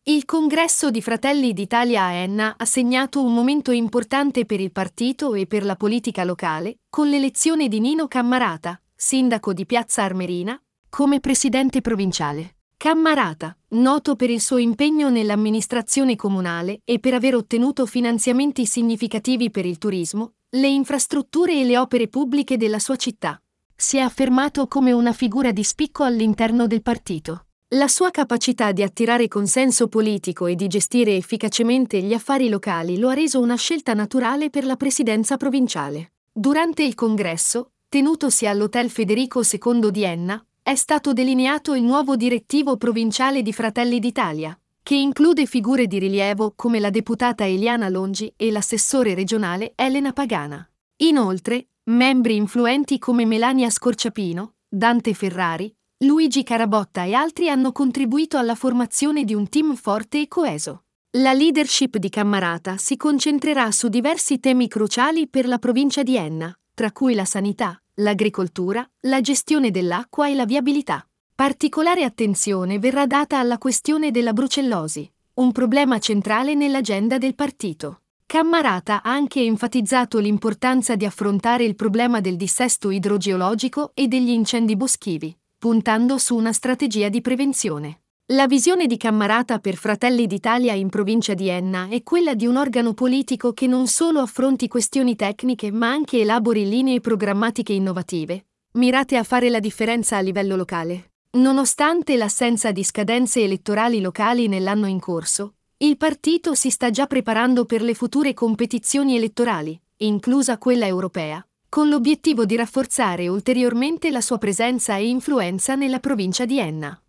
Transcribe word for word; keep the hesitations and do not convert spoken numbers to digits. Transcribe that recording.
Il congresso di Fratelli d'Italia a Enna ha segnato un momento importante per il partito e per la politica locale, con l'elezione di Nino Cammarata, sindaco di Piazza Armerina, come presidente provinciale. Cammarata, noto per il suo impegno nell'amministrazione comunale e per aver ottenuto finanziamenti significativi per il turismo, le infrastrutture e le opere pubbliche della sua città, si è affermato come una figura di spicco all'interno del partito. La sua capacità di attirare consenso politico e di gestire efficacemente gli affari locali lo ha reso una scelta naturale per la presidenza provinciale. Durante il congresso, tenutosi all'Hotel Federico secondo di Enna, è stato delineato il nuovo direttivo provinciale di Fratelli d'Italia, che include figure di rilievo come la deputata Eliana Longi e l'assessore regionale Elena Pagana. Inoltre, membri influenti come Melania Scorciapino, Dante Ferrari, Luigi Carabotta e altri hanno contribuito alla formazione di un team forte e coeso. La leadership di Cammarata si concentrerà su diversi temi cruciali per la provincia di Enna, tra cui la sanità, l'agricoltura, la gestione dell'acqua e la viabilità. Particolare attenzione verrà data alla questione della brucellosi, un problema centrale nell'agenda del partito. Cammarata ha anche enfatizzato l'importanza di affrontare il problema del dissesto idrogeologico e degli incendi boschivi, puntando su una strategia di prevenzione. La visione di Cammarata per Fratelli d'Italia in provincia di Enna è quella di un organo politico che non solo affronti questioni tecniche ma anche elabori linee programmatiche innovative, mirate a fare la differenza a livello locale. Nonostante l'assenza di scadenze elettorali locali nell'anno in corso, il partito si sta già preparando per le future competizioni elettorali, inclusa quella europea, con l'obiettivo di rafforzare ulteriormente la sua presenza e influenza nella provincia di Enna.